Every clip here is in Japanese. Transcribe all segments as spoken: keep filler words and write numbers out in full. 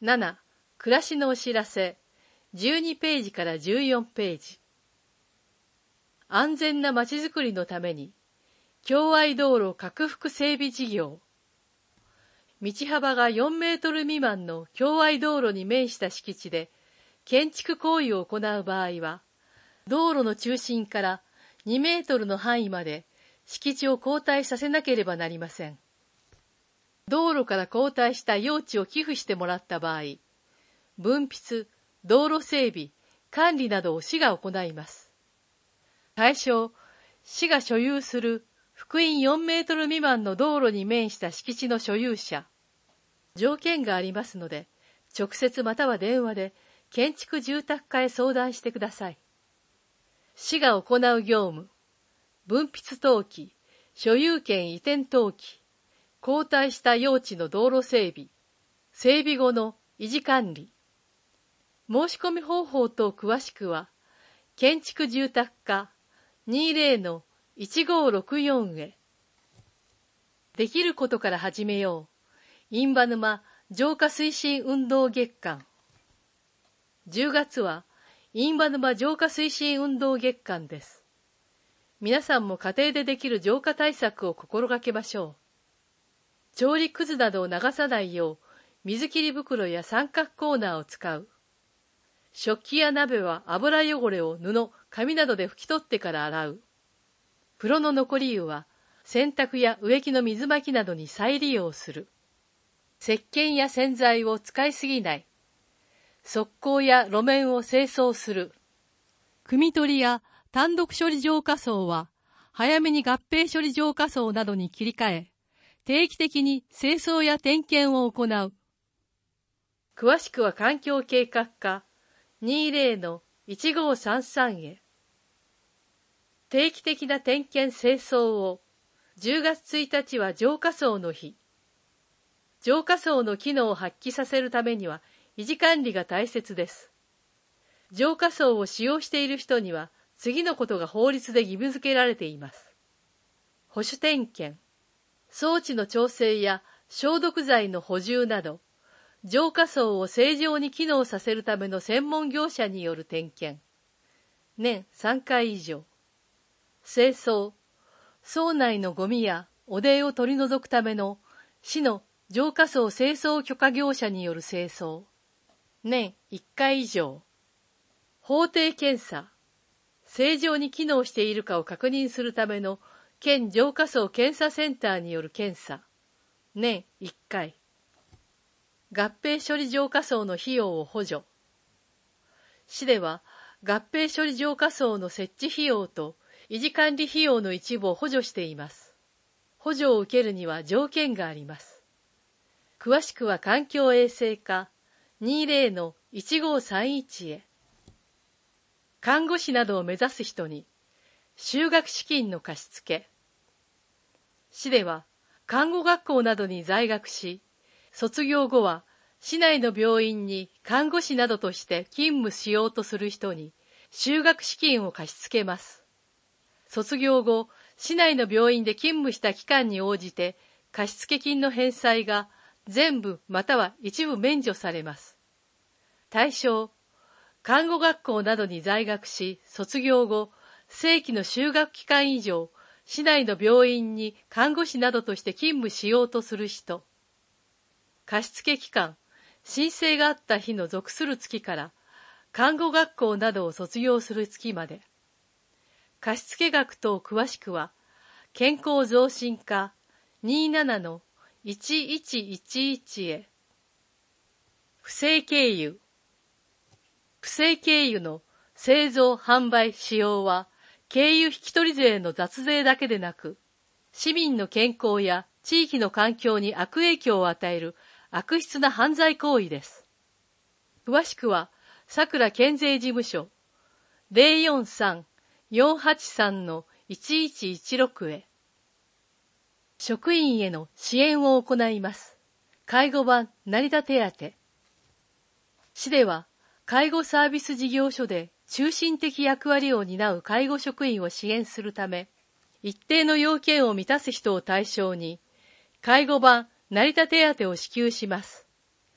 なな、暮らしのお知らせ、じゅうにページからじゅうよんページ。安全なまちづくりのために、共愛道路拡幅整備事業。道幅がよんメートル未満の共愛道路に面した敷地で、建築行為を行う場合は、道路の中心からにメートルの範囲まで敷地を後退させなければなりません。道路から後退した用地を寄付してもらった場合、分筆、道路整備、管理などを市が行います。対象、市が所有する幅員よんメートル未満の道路に面した敷地の所有者。条件がありますので、直接または電話で建築住宅課へ相談してください。市が行う業務、分筆登記、所有権移転登記、後退した用地の道路整備、整備後の維持管理。申し込み方法等詳しくは、建築住宅課 にじゅうのいちごーろくよん へ。できることから始めよう。印旛沼浄化推進運動月間。じゅうがつは印旛沼浄化推進運動月間です。皆さんも家庭でできる浄化対策を心がけましょう。調理くずなどを流さないよう水切り袋や三角コーナーを使う。食器や鍋は油汚れを布、紙などで拭き取ってから洗う。風呂の残り湯は洗濯や植木の水まきなどに再利用する。石鹸や洗剤を使いすぎない。側溝や路面を清掃する。汲み取りや単独処理浄化槽は早めに合併処理浄化槽などに切り替え、定期的に清掃や点検を行う。詳しくは環境計画課 にじゅうのいちごーさんさん へ。定期的な点検清掃を。じゅうがつついたちは浄化槽の日。浄化槽の機能を発揮させるためには維持管理が大切です。浄化槽を使用している人には次のことが法律で義務付けられています。保守点検、装置の調整や消毒剤の補充など、浄化槽を正常に機能させるための専門業者による点検。年さんかい以上。清掃、槽内のゴミや汚泥を取り除くための市の浄化槽清掃許可業者による清掃。年いっかい以上。法定検査、正常に機能しているかを確認するための県浄化槽検査センターによる検査。年いっかい。合併処理浄化槽の費用を補助。市では合併処理浄化槽の設置費用と維持管理費用の一部を補助しています。補助を受けるには条件があります。詳しくは環境衛生課 にじゅうのいちごーさんいち へ。看護師などを目指す人に修学資金の貸付。市では看護学校などに在学し、卒業後は市内の病院に看護師などとして勤務しようとする人に修学資金を貸し付けます。卒業後、市内の病院で勤務した期間に応じて貸付金の返済が全部または一部免除されます。対象、看護学校などに在学し、卒業後、正規の修学期間以上、市内の病院に看護師などとして勤務しようとする人。貸付期間、申請があった日の属する月から、看護学校などを卒業する月まで。貸付額等詳しくは、健康増進課 にじゅうななのいちいちいちいち へ。不正経由。不正経由の製造・販売・使用は、経由引取税の雑税だけでなく、市民の健康や地域の環境に悪影響を与える悪質な犯罪行為です。詳しくは、さくら県税事務所 ゼロよんさん よんはちさんのいちいちいちろく へ。職員への支援を行います。介護版成田手当。市では、介護サービス事業所で中心的役割を担う介護職員を支援するため、一定の要件を満たす人を対象に、介護版成田手当を支給します。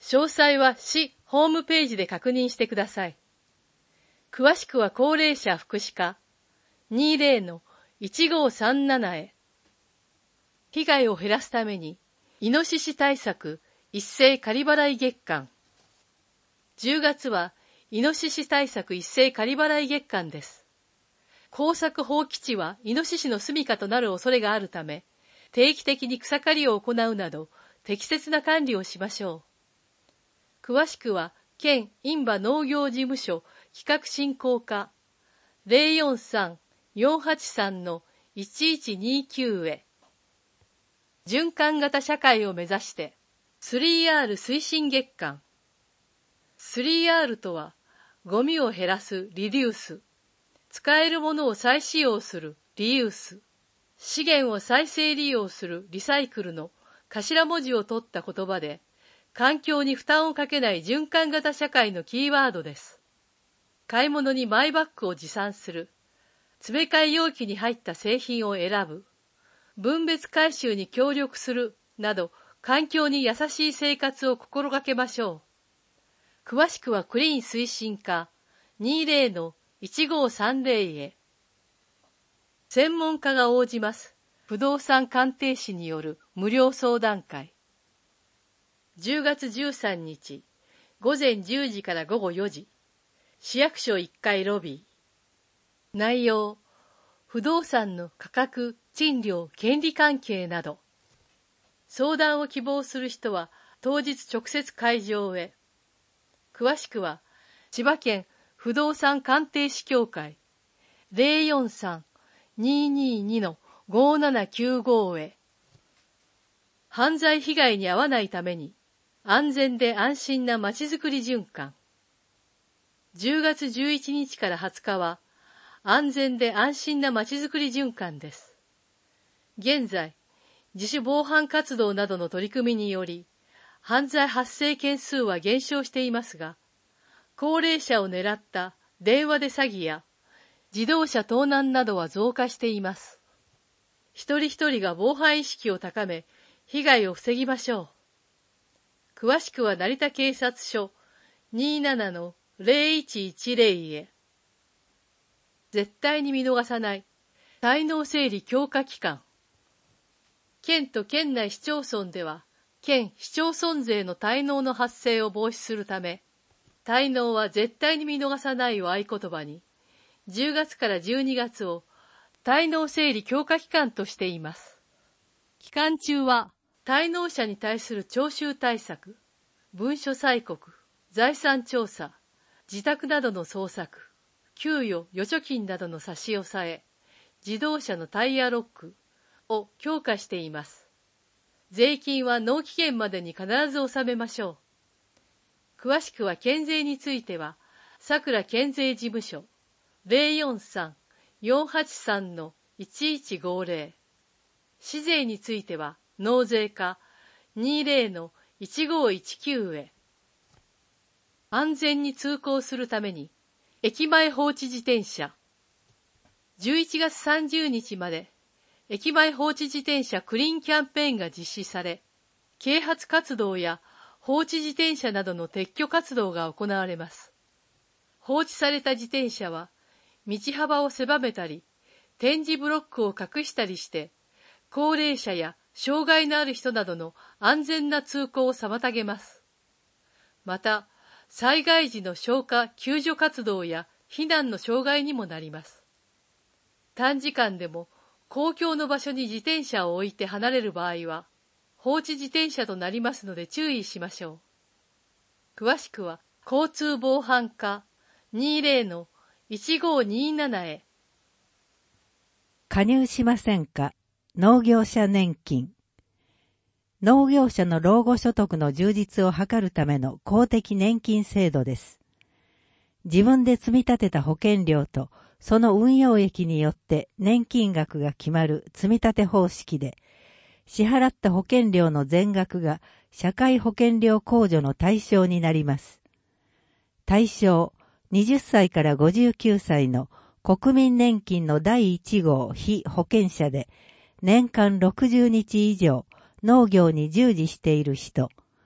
詳細は市ホームページで確認してください。詳しくは高齢者福祉課 にじゅうのいちごーさんなな へ。被害を減らすために、イノシシ対策一斉仮払い月間。じゅうがつはイノシシ対策一斉仮払い月間です。耕作放棄地はイノシシの住処となる恐れがあるため、定期的に草刈りを行うなど、適切な管理をしましょう。詳しくは、県印旛農業事務所企画振興課 ゼロよんさん よんはちさん いちいちにきゅう へ。循環型社会を目指して スリーアール 推進月間。スリーアール とは、ゴミを減らすリデュース、使えるものを再使用するリユース、資源を再生利用するリサイクルの頭文字を取った言葉で、環境に負担をかけない循環型社会のキーワードです。買い物にマイバッグを持参する、詰め替え容器に入った製品を選ぶ、分別回収に協力するなど、環境に優しい生活を心がけましょう。詳しくはクリーン推進課 にじゅうのいちごーさんぜろ へ。専門家が応じます不動産鑑定士による無料相談会。じゅうがつじゅうさんにち、ごぜんじゅうじからごごよじ、市役所いっかいロビー。内容、不動産の価格、賃料、権利関係など。相談を希望する人は当日直接会場へ。詳しくは、千葉県不動産鑑定士協会 ゼロよんさん にーにーにー ごーななきゅうご へ。犯罪被害に遭わないために、安全で安心なまちづくり循環。じゅうがつじゅういちにちからはつかは、安全で安心なまちづくり循環です。現在、自主防犯活動などの取り組みにより、犯罪発生件数は減少していますが、高齢者を狙った電話で詐欺や自動車盗難などは増加しています。一人一人が防犯意識を高め、被害を防ぎましょう。詳しくは成田警察署 にじゅうななのゼロいちいちゼロ へ。絶対に見逃さない滞納整理強化期間。県と県内市町村では、県市町村税の滞納の発生を防止するため、滞納は絶対に見逃さないを合言葉に、じゅうがつからじゅうにがつを滞納整理強化期間としています。期間中は、滞納者に対する徴収対策、文書催告、財産調査、自宅などの捜索、給与・預貯金などの差し押さえ、自動車のタイヤロックを強化しています。税金は納期限までに必ず納めましょう。詳しくは県税については、さくら県税事務所 ゼロよんさん よんはちさん いちいちごゼロ。市税については、納税課 にじゅうのいちごいちきゅう へ。安全に通行するために、駅前放置自転車。じゅういちがつさんじゅうにちまで、駅前放置自転車クリーンキャンペーンが実施され、啓発活動や放置自転車などの撤去活動が行われます。放置された自転車は、道幅を狭めたり、点字ブロックを隠したりして、高齢者や障害のある人などの安全な通行を妨げます。また、災害時の消火・救助活動や避難の障害にもなります。短時間でも公共の場所に自転車を置いて離れる場合は、放置自転車となりますので注意しましょう。詳しくは、交通防犯課 にじゅうのいちごにーなな へ。 加入しませんか？農業者年金。農業者の老後所得の充実を図るための公的年金制度です。自分で積み立てた保険料とその運用益によって年金額が決まる積み立て方式で、支払った保険料の全額が社会保険料控除の対象になります。対象、はたちからごじゅうきゅうさいの国民年金のだいいち号被保険者で、年間ろくじゅうにち以上農業に従事している人、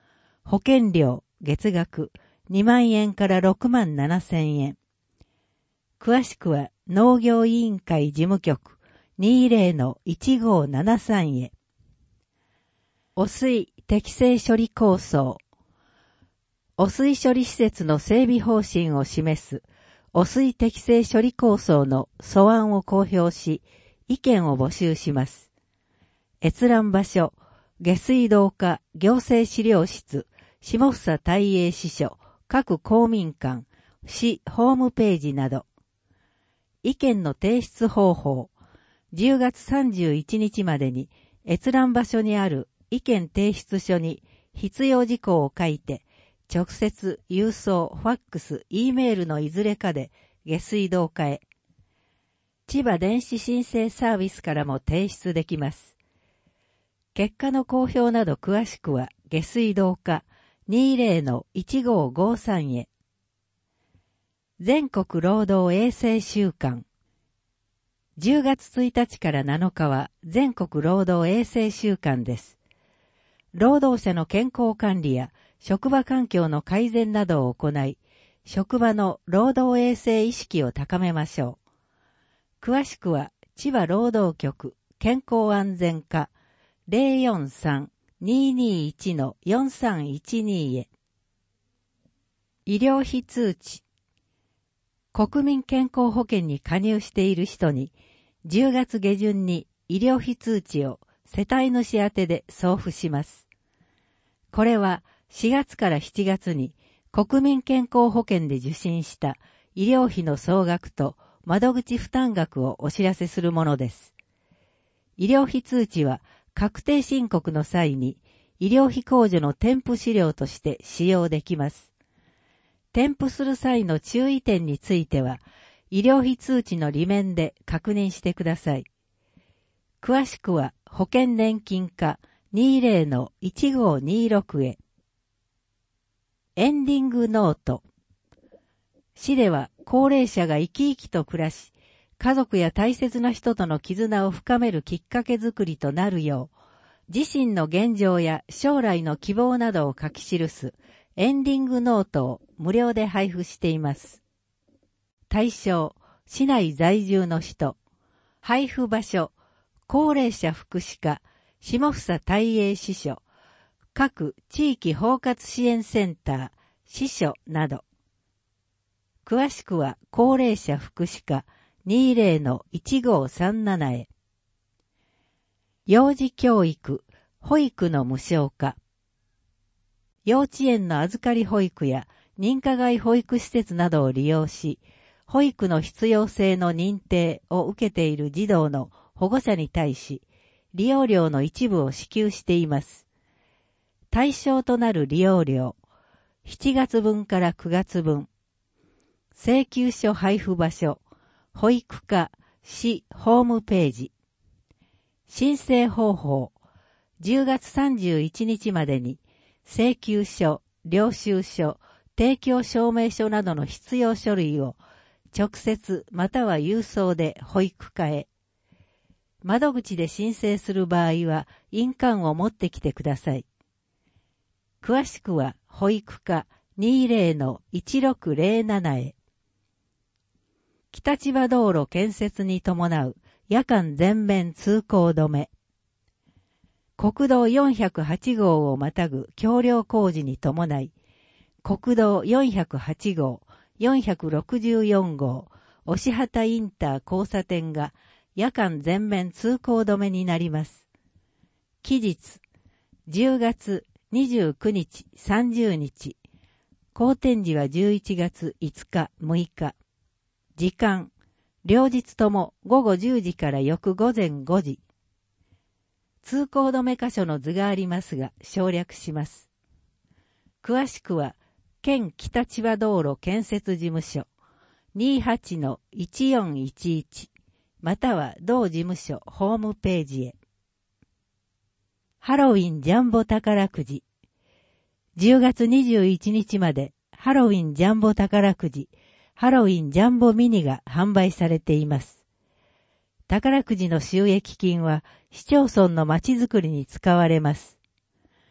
保険料、月額にまんえんからろくまんななせんえん。詳しくは農業委員会事務局 にじゅうのいちごーななさん へ。汚水適正処理構想。汚水処理施設の整備方針を示す汚水適正処理構想の素案を公表し、意見を募集します。閲覧場所、下水道課行政資料室、下総大英支所、各公民館、市ホームページなど。意見の提出方法、じゅうがつさんじゅういちにちまでに閲覧場所にある意見提出書に必要事項を書いて、直接、郵送、ファックス、Eメールのいずれかで下水道課へ。千葉電子申請サービスからも提出できます。結果の公表など詳しくは下水道課 にじゅうのいちごーごーさん へ。全国労働衛生週間。じゅうがつついたちからなのかは全国労働衛生週間です。労働者の健康管理や職場環境の改善などを行い、職場の労働衛生意識を高めましょう。詳しくは千葉労働局健康安全課 ゼロよんさん にーにーいち のよんさんいちにー へ。医療費通知。国民健康保険に加入している人にじゅうがつげじゅんに医療費通知を世帯主宛てで送付します。これはしがつからしちがつに国民健康保険で受診した医療費の総額と窓口負担額をお知らせするものです。医療費通知は確定申告の際に医療費控除の添付資料として使用できます。添付する際の注意点については医療費通知の裏面で確認してください。詳しくは保険年金課 にじゅうのいちごーにーろく へ。エンディングノート。市では高齢者が生き生きと暮らし、家族や大切な人との絆を深めるきっかけづくりとなるよう、自身の現状や将来の希望などを書き記すエンディングノートを無料で配布しています。対象、市内在住の人。配布場所、高齢者福祉課、下総大英支所、各地域包括支援センター、支所など。詳しくは高齢者福祉課 にじゅうのいちごーさんなな へ。幼児教育、保育の無償化。幼稚園の預かり保育や認可外保育施設などを利用し、保育の必要性の認定を受けている児童の保護者に対し、利用料の一部を支給しています。対象となる利用料、しちがつぶんからくがつぶん。請求書配布場所、保育課、市ホームページ。申請方法、じゅうがつさんじゅういちにちまでに、請求書、領収書、提供証明書などの必要書類を直接または郵送で保育課へ。窓口で申請する場合は印鑑を持ってきてください。詳しくは保育課 にじゅうのいちろくぜろなな へ。北千葉道路建設に伴う夜間全面通行止め。国道よんひゃくはちごうをまたぐ橋梁工事に伴い、国道よんひゃくはちごう、よんひゃくろくじゅうよんごう、押畑インター交差点が夜間全面通行止めになります。期日、じゅうがつにじゅうくにち、さんじゅうにち。公展時はじゅういちがついつか、むいか。時間、両日ともごごじゅうじから翌午前ごじ。通行止め箇所の図がありますが省略します。詳しくは県北千葉道路建設事務所 にじゅうはちのいちよんいちいち または同事務所ホームページへ。ハロウィンジャンボ宝くじ。じゅうがつにじゅういちにちまでハロウィンジャンボ宝くじ、ハロウィンジャンボミニが販売されています。宝くじの収益金は市町村のまちづくりに使われます。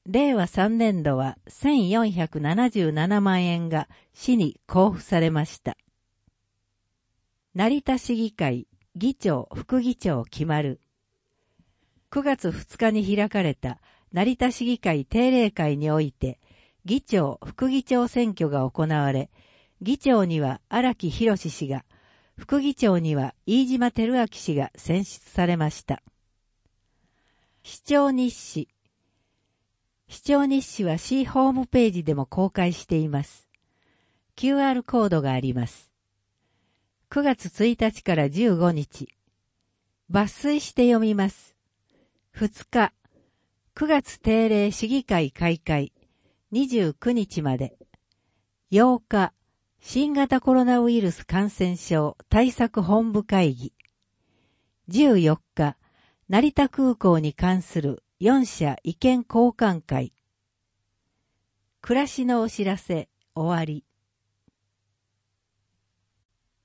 れいわさんねんどはせんよんひゃくななじゅうななまんえんが市に交付されました。成田市議会議長副議長決まる。くがつふつかに開かれた成田市議会定例会において議長副議長選挙が行われ、議長には荒木博氏が、副議長には飯島照明氏が選出されました。市長日誌。市長日誌は市ホームページでも公開しています。キューアール コードがあります。くがつついたちからじゅうごにち。抜粋して読みます。ふつか、くがつ定例市議会開会、にじゅうくにちまで。ようか、新型コロナウイルス感染症対策本部会議。じゅうよっか、成田空港に関するよんしゃ意見交換会。暮らしのお知らせ、終わり。